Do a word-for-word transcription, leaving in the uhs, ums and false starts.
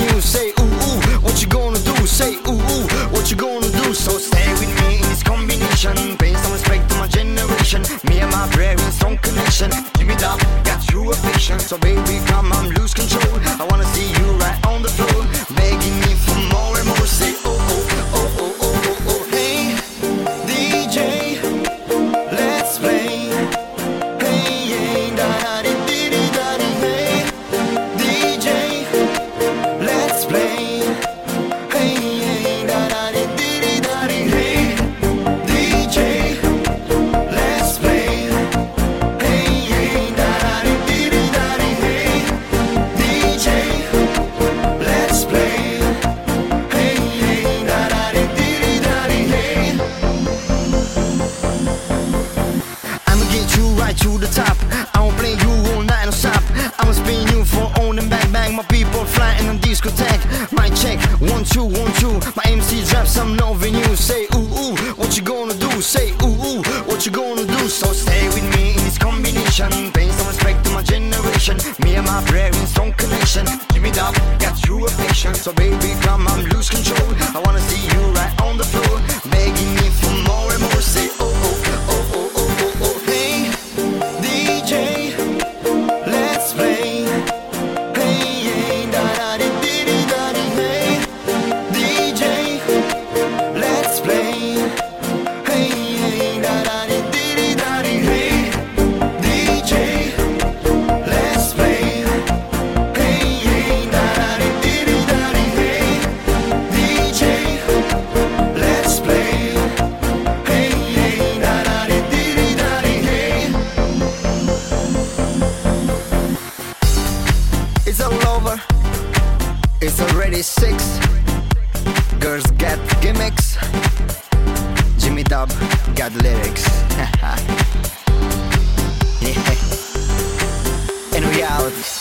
you. Say ooh ooh, what you gonna do? Say ooh ooh, what you gonna do? So stay with me in this combination. Pay some respect to my generation. Me and my prayer in strong connection. Give me that, got you a fiction. So baby come on, lose control. I wanna see you right on the floor, begging me for more and more. Say oh oh oh oh oh oh oh. Hey D J, let's play. Hey hey da da di di di da di. Hey D J, let's play. Hey hey da da di di di da di. Hey D J, let's play. Hey hey da da di di di da di. Hey D J, let's play. Hey hey da da di di di da di. Hey, I'ma get you right to the top. I won't play you all night non stop. I'ma spin you for on and bang bang. My people flying on discotheque. My check, one two one two. My M C drop some loving you. Say ooh ooh, what you gonna do? Say ooh ooh, what you gonna do? So stay with me in this combination. Pay some respect to my generation. Me and my prayer in strong connection. Give me that, got you a patient. So baby come on, lose control. I wanna see you right on the floor, begging me for more and more. Say oh oh oh oh oh oh oh. Hey D J, let's play. Hey hey da da di di di da di. Hey D J, let's play. Hey hey da da di di di da di. Hey D J, let's play. Hey hey da da di di di da di. Hey D J, let's play. Hey hey da da di di di da di. Hey, it's all over. It's already six. Girls got gimmicks. Jimmy Dub got lyrics. Yeah. And we out.